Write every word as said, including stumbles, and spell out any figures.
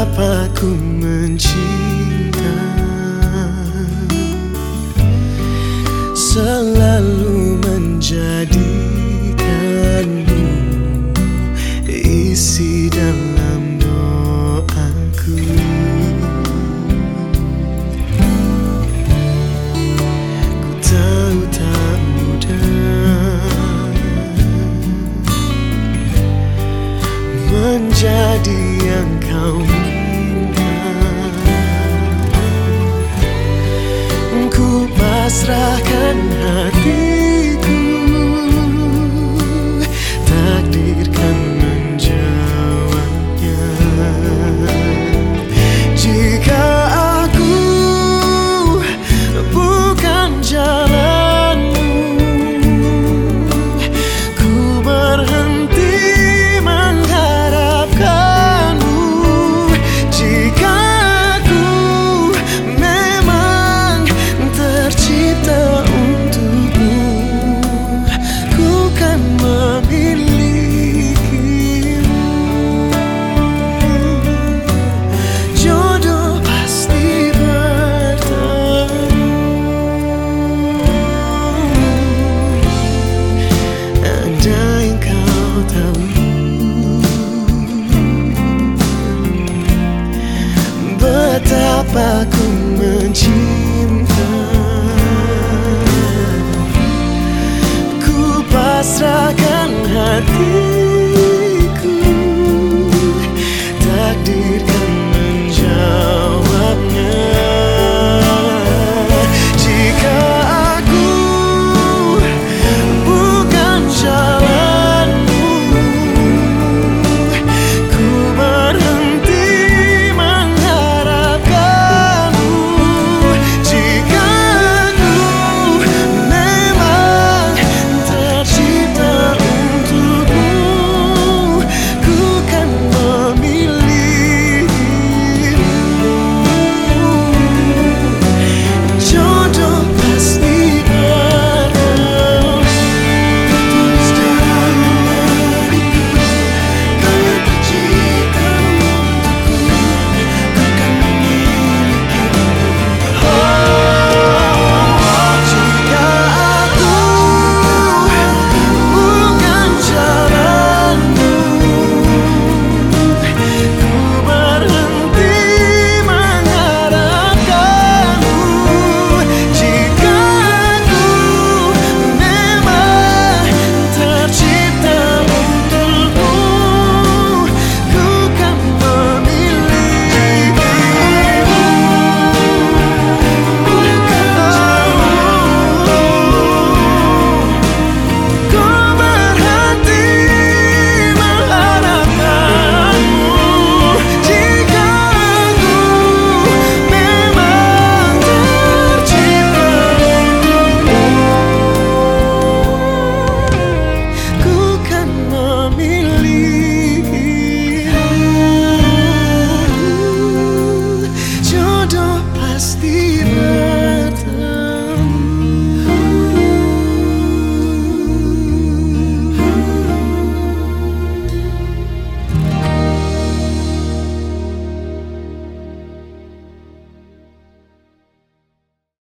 Betapa ku mencinta, selalu menjadikanmu isi dalam doaku. Ku tahu tak mudah menjadi yang kau minta. Ku pasrahkan hatiku, takdirkan menjawabnya. Jika aku bukan jalanmu, ku berhenti mengharapkanmu. Jika aku memang tercipta untukmu, ku kan memilikimu. Jodoh pasti bertemu. Andai kau tahu betapa ku mencinta, ku pasrahkan hati.